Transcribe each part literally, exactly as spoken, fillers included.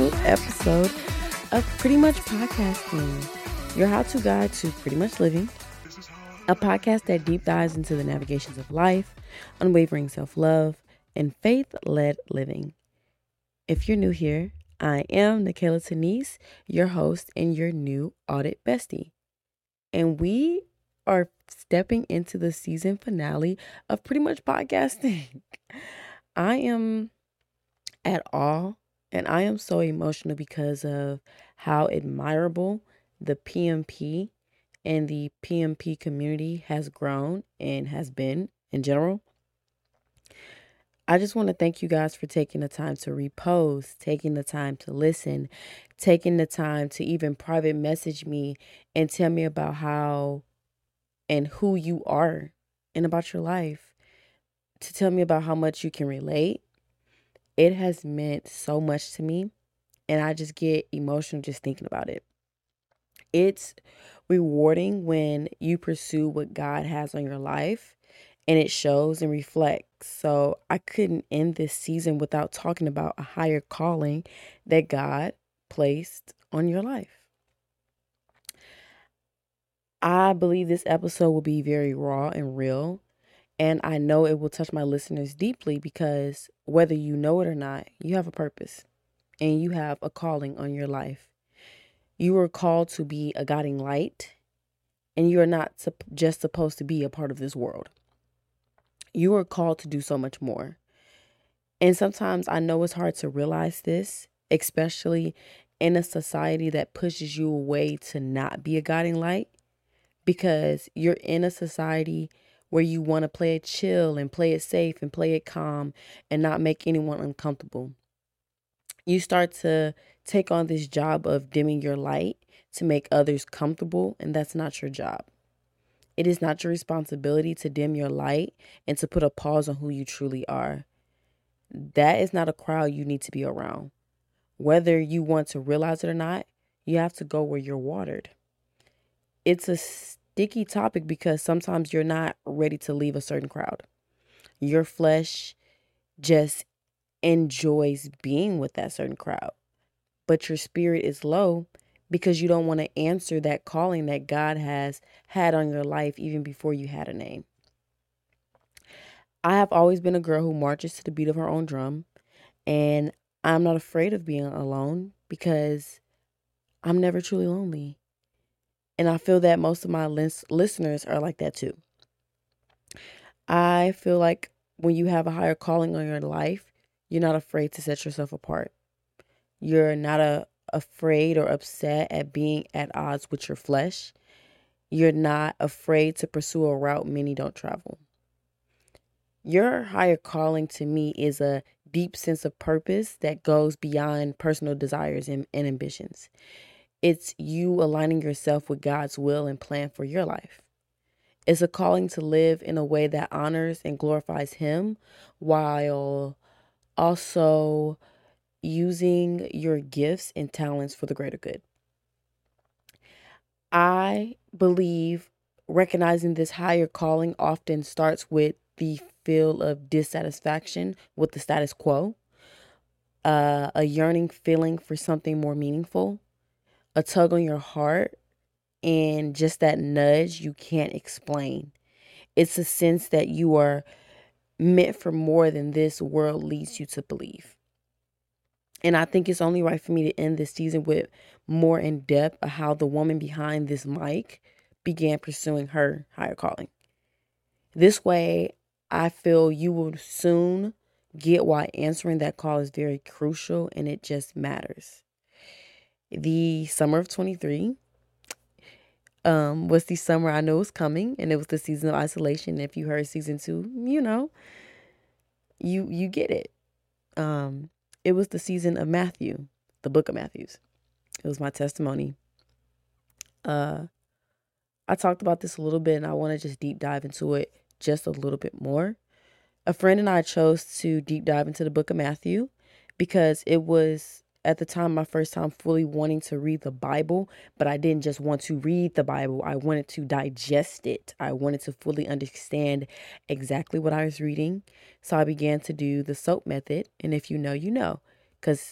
new episode of Pretty Much Podcasting, your how-to guide to pretty much living, a podcast that deep dives into the navigations of life, unwavering self-love, and faith-led living. If you're new here, I am Nikayla Tanise, your host and your new audit bestie. And we are stepping into the season finale of Pretty Much Podcasting. I am at awe and I am so emotional because of how admirable the P M P and the P M P community has grown and has been in general. I just want to thank you guys for taking the time to repost, taking the time to listen, taking the time to even private message me and tell me about how and who you are and about your life, to tell me about how much you can relate. It has meant so much to me, and I just get emotional just thinking about it. It's rewarding when you pursue what God has on your life, and it shows and reflects. So I couldn't end this season without talking about a higher calling that God placed on your life. I believe this episode will be very raw and real, and I know it will touch my listeners deeply because whether you know it or not, you have a purpose and you have a calling on your life. You are called to be a guiding light, and you are not sup- just supposed to be a part of this world. You are called to do so much more. And sometimes I know it's hard to realize this, especially in a society that pushes you away to not be a guiding light, because you're in a society where you want to play it chill and play it safe and play it calm and not make anyone uncomfortable. You start to take on this job of dimming your light to make others comfortable, and that's not your job. It is not your responsibility to dim your light and to put a pause on who you truly are. That is not a crowd you need to be around. Whether you want to realize it or not, you have to go where you're watered. It's a sticky topic because sometimes you're not ready to leave a certain crowd. Your flesh just enjoys being with that certain crowd, but your spirit is low because you don't want to answer that calling that God has had on your life even before you had a name. I have always been a girl who marches to the beat of her own drum, and I'm not afraid of being alone because I'm never truly lonely. And I feel that most of my lis- listeners are like that too. I feel like when you have a higher calling on your life, you're not afraid to set yourself apart. You're not a, afraid or upset at being at odds with your flesh. You're not afraid to pursue a route many don't travel. Your higher calling to me is a deep sense of purpose that goes beyond personal desires and, and ambitions. It's you aligning yourself with God's will and plan for your life. It's a calling to live in a way that honors and glorifies Him while also using your gifts and talents for the greater good. I believe recognizing this higher calling often starts with the feel of dissatisfaction with the status quo, uh, a yearning feeling for something more meaningful, a tug on your heart, and just that nudge you can't explain. It's a sense that you are meant for more than this world leads you to believe. And I think it's only right for me to end this season with more in depth of how the woman behind this mic began pursuing her higher calling. This way, I feel you will soon get why answering that call is very crucial and it just matters. The summer of twenty-three um, was the summer I know was coming, and it was the season of isolation. If you heard season two, you know, you you get it. Um, it was the season of Matthew, the book of Matthews. It was my testimony. Uh, I talked about this a little bit, and I want to just deep dive into it just a little bit more. A friend and I chose to deep dive into the book of Matthew because it was at the time my first time fully wanting to read the Bible, but I didn't just want to read the Bible. I wanted to digest it. I wanted to fully understand exactly what I was reading. So I began to do the SOAP method. And if you know, you know, because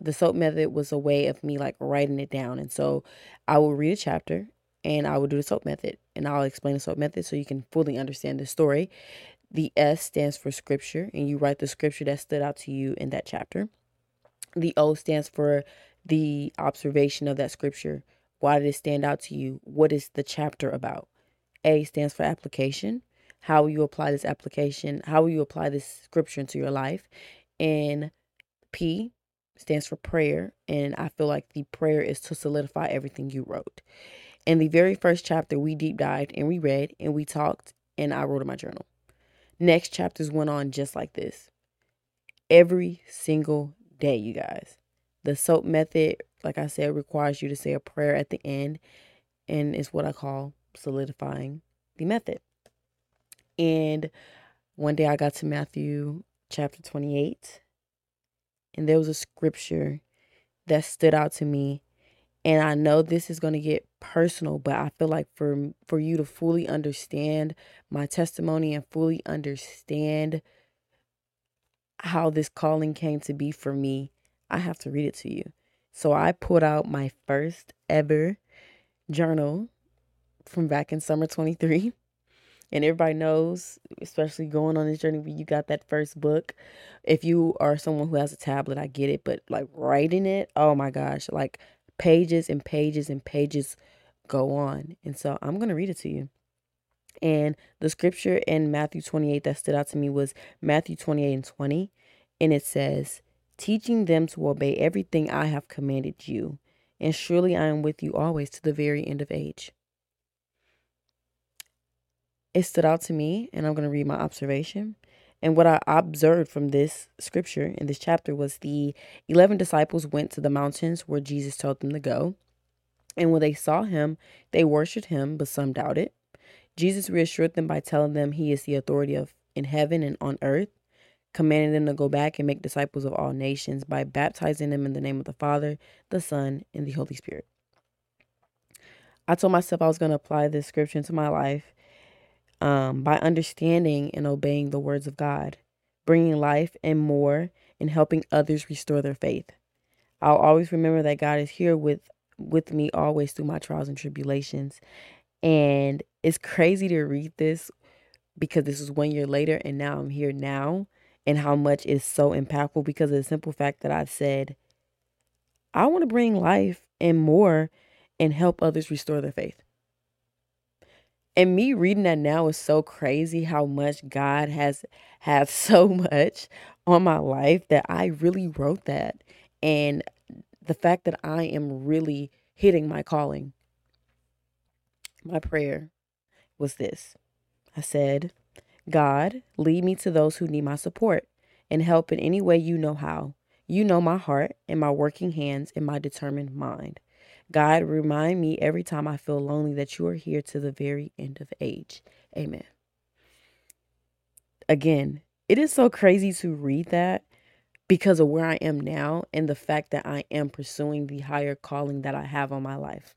the SOAP method was a way of me like writing it down. And so I will read a chapter and I will do the SOAP method, and I'll explain the SOAP method so you can fully understand the story. The S stands for scripture, and you write the scripture that stood out to you in that chapter. The O stands for the observation of that scripture. Why did it stand out to you? What is the chapter about? A stands for application. How will you apply this application? How will you apply this scripture into your life? And P stands for prayer. And I feel like the prayer is to solidify everything you wrote. In the very first chapter, we deep dived and we read and we talked and I wrote in my journal. Next chapters went on just like this. Every single day, you guys. The SOAP method, like I said, requires you to say a prayer at the end, and it's what I call solidifying the method. And one day I got to Matthew chapter twenty-eight, and there was a scripture that stood out to me. And I know this is going to get personal, but I feel like for for you to fully understand my testimony and fully understand how this calling came to be for me, I have to read it to you. So I pulled out my first ever journal from back in summer twenty-three. And everybody knows, especially going on this journey where you got that first book. If you are someone who has a tablet, I get it. But like writing it, oh my gosh, like pages and pages and pages go on. And so I'm going to read it to you. And the scripture in Matthew twenty-eight that stood out to me was Matthew twenty-eight and twenty. And it says, teaching them to obey everything I have commanded you. And surely I am with you always to the very end of age. It stood out to me, and I'm going to read my observation. And what I observed from this scripture in this chapter was the eleven disciples went to the mountains where Jesus told them to go. And when they saw him, they worshiped him, but some doubted. Jesus reassured them by telling them he is the authority of in heaven and on earth, commanding them to go back and make disciples of all nations by baptizing them in the name of the Father, the Son, and the Holy Spirit. I told myself I was going to apply this scripture into my life um, by understanding and obeying the words of God, bringing life and more, and helping others restore their faith. I'll always remember that God is here with, with me always through my trials and tribulations. And it's crazy to read this because this is one year later and now I'm here now, and how much is so impactful because of the simple fact that I said, I want to bring life and more and help others restore their faith. And me reading that now is so crazy how much God has has so much on my life that I really wrote that. And the fact that I am really hitting my calling. My prayer was this. I said, God, lead me to those who need my support and help in any way you know how. You know my heart and my working hands and my determined mind. God, remind me every time I feel lonely that you are here to the very end of age. Amen. Again, it is so crazy to read that because of where I am now and the fact that I am pursuing the higher calling that I have on my life.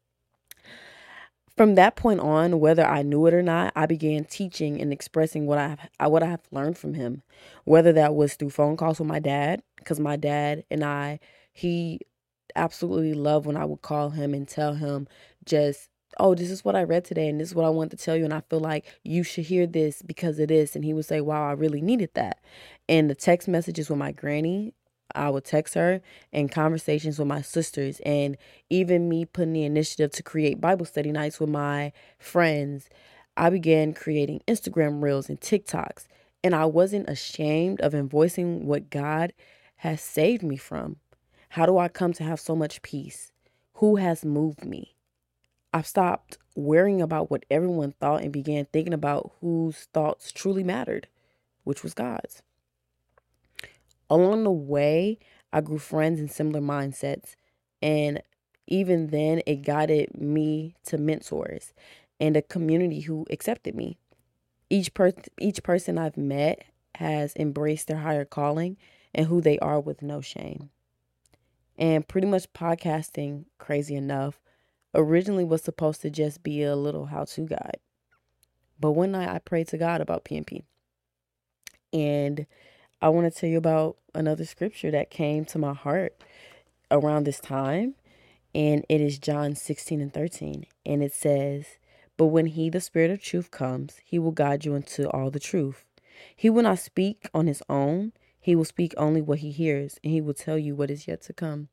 From that point on, whether I knew it or not, I began teaching and expressing what I have, what I have learned from him, whether that was through phone calls with my dad, because my dad and I, he absolutely loved when I would call him and tell him just, oh, this is what I read today and this is what I want to tell you. And I feel like you should hear this because of this. And he would say, wow, I really needed that. And the text messages with my granny, I would text her, and conversations with my sisters, and even me putting the initiative to create Bible study nights with my friends. I began creating Instagram reels and TikToks, and I wasn't ashamed of voicing what God has saved me from. How do I come to have so much peace? Who has moved me? I've stopped worrying about what everyone thought and began thinking about whose thoughts truly mattered, which was God's. Along the way, I grew friends in similar mindsets, and even then, it guided me to mentors and a community who accepted me. Each per- each person I've met has embraced their higher calling and who they are with no shame. And pretty much podcasting, crazy enough, originally was supposed to just be a little how-to guide. But one night I prayed to God about P and P. And I want to tell you about another scripture that came to my heart around this time, and it is John sixteen and thirteen. And it says, "But when he, the Spirit of truth, comes, he will guide you into all the truth. He will not speak on his own. He will speak only what he hears, and he will tell you what is yet to come."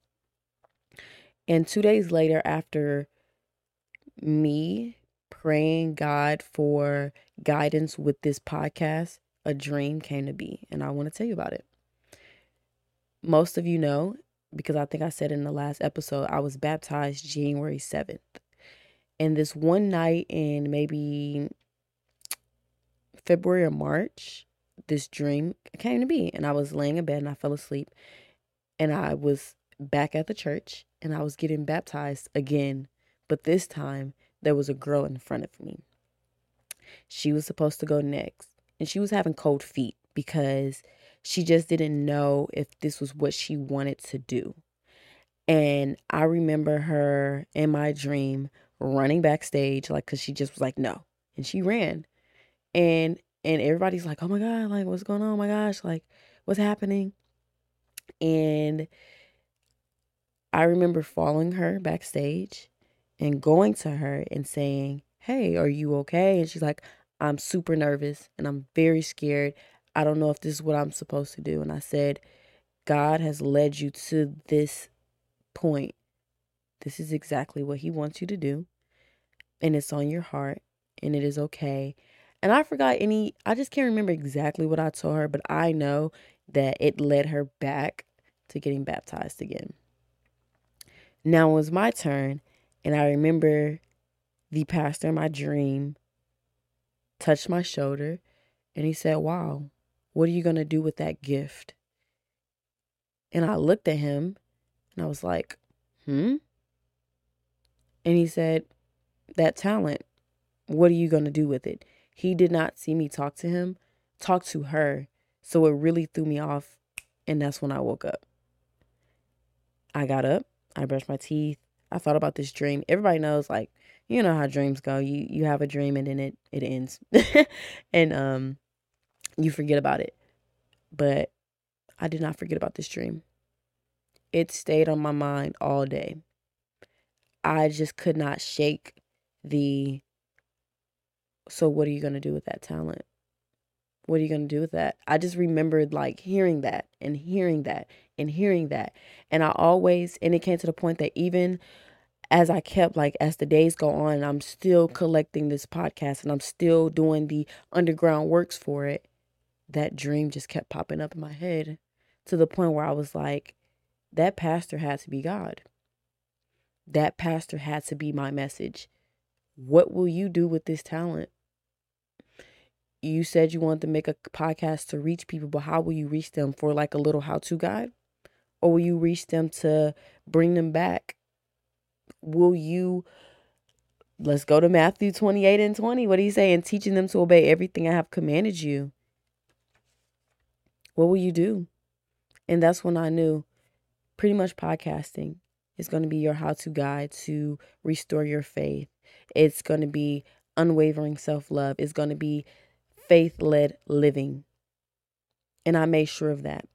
And two days later, after me praying God for guidance with this podcast, a dream came to be, and I want to tell you about it. Most of you know, because I think I said in the last episode, I was baptized January seventh. And this one night in maybe February or March, this dream came to be, and I was laying in bed and I fell asleep, and I was back at the church and I was getting baptized again, but this time there was a girl in front of me. She was supposed to go next, and she was having cold feet because she just didn't know if this was what she wanted to do. And I remember her in my dream running backstage, like, cause she just was like, no. And she ran. And and everybody's like, oh my God, like, what's going on? Oh my gosh, like, what's happening? And I remember following her backstage and going to her and saying, hey, are you okay? And she's like, I'm super nervous and I'm very scared. I don't know if this is what I'm supposed to do. And I said, God has led you to this point. This is exactly what he wants you to do. And it's on your heart and it is okay. And I forgot any, I just can't remember exactly what I told her, but I know that it led her back to getting baptized again. Now it was my turn, and I remember the pastor in my dream touched my shoulder, and he said, wow, what are you going to do with that gift? And I looked at him, and I was like, hmm? And he said, that talent, what are you going to do with it? He did not see me talk to him, talk to her, so it really threw me off, and that's when I woke up. I got up, I brushed my teeth, I thought about this dream. Everybody knows, like, you know how dreams go. You you have a dream and then it, it ends. and um you forget about it. But I did not forget about this dream. It stayed on my mind all day. I just could not shake the, so what are you going to do with that talent? What are you going to do with that? I just remembered like hearing that and hearing that and hearing that. And I always, and it came to the point that even as I kept, like, as the days go on, I'm still collecting this podcast and I'm still doing the underground works for it, that dream just kept popping up in my head to the point where I was like, that pastor had to be God. That pastor had to be my message. What will you do with this talent? You said you wanted to make a podcast to reach people, but how will you reach them? For like a little how-to guide? Or will you reach them to bring them back? Will you, let's go to Matthew twenty-eight and twenty. What do you say? And teaching them to obey everything I have commanded you. What will you do? And that's when I knew pretty much podcasting is going to be your how-to guide to restore your faith. It's going to be unwavering self-love. It's going to be faith-led living. And I made sure of that.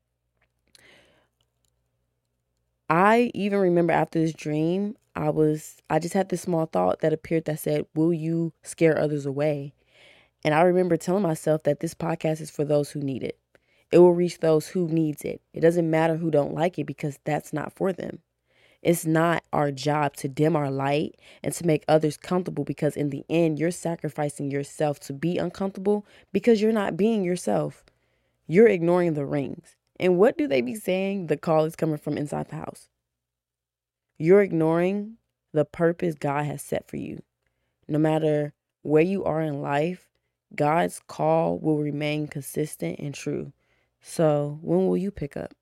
I even remember after this dream, I was, I just had this small thought that appeared that said, will you scare others away? And I remember telling myself that this podcast is for those who need it. It will reach those who needs it. It doesn't matter who don't like it because that's not for them. It's not our job to dim our light and to make others comfortable, because in the end, you're sacrificing yourself to be uncomfortable because you're not being yourself. You're ignoring the rings. And what do they be saying? The call is coming from inside the house. You're ignoring the purpose God has set for you. No matter where you are in life, God's call will remain consistent and true. So when will you pick up?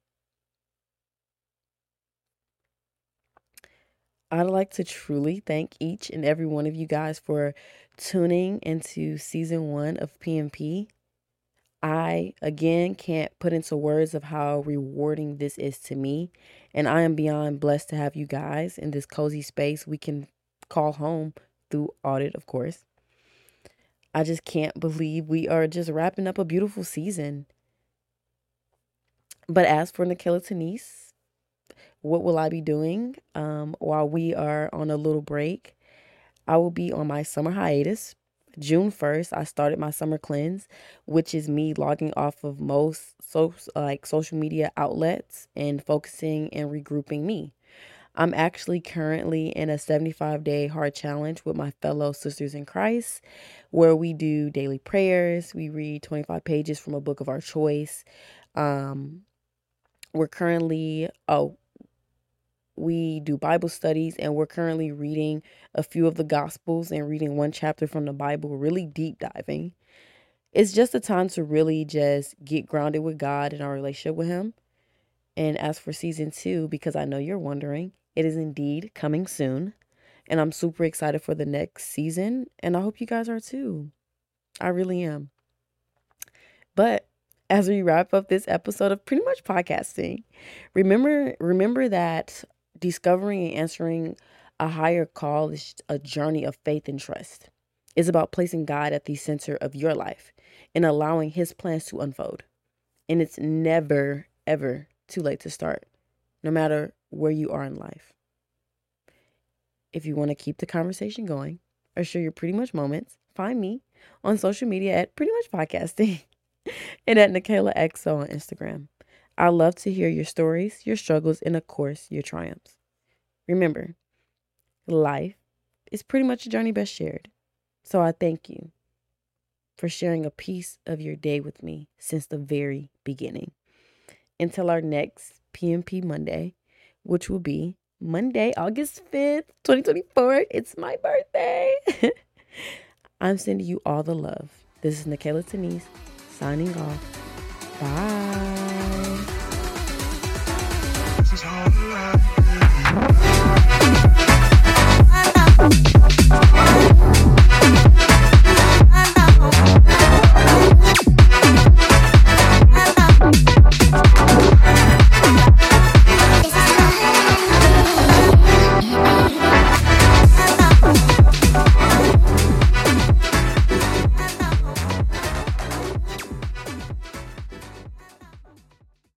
I'd like to truly thank each and every one of you guys for tuning into season one of P M P. I, again, can't put into words of how rewarding this is to me. And I am beyond blessed to have you guys in this cozy space we can call home through audit, of course. I just can't believe we are just wrapping up a beautiful season. But as for Nicaila Tenise, what will I be doing um, while we are on a little break? I will be on my summer hiatus. June first, I started my summer cleanse, which is me logging off of most so, like social media outlets and focusing and regrouping me. I'm actually currently in a seventy-five day hard challenge with my fellow sisters in Christ, where we do daily prayers. We read twenty-five pages from a book of our choice. Um, we're currently, oh, we do Bible studies, and we're currently reading a few of the Gospels and reading one chapter from the Bible, really deep diving. It's just a time to really just get grounded with God and our relationship with Him. And as for season two, because I know you're wondering, it is indeed coming soon. And I'm super excited for the next season. And I hope you guys are too. I really am. But as we wrap up this episode of Pretty Much Podcasting, remember, remember that discovering and answering a higher call is a journey of faith and trust. It's about placing God at the center of your life and allowing His plans to unfold. And it's never, ever too late to start, no matter where you are in life. If you want to keep the conversation going or share your Pretty Much moments, find me on social media at Pretty Much Podcasting and at Nicaila X O on Instagram. I love to hear your stories, your struggles, and of course, your triumphs. Remember, life is pretty much a journey best shared. So I thank you for sharing a piece of your day with me since the very beginning. Until our next P M P Monday, which will be Monday, August fifth, twenty twenty-four. It's my birthday. I'm sending you all the love. This is Nicaila Tenise signing off. Bye.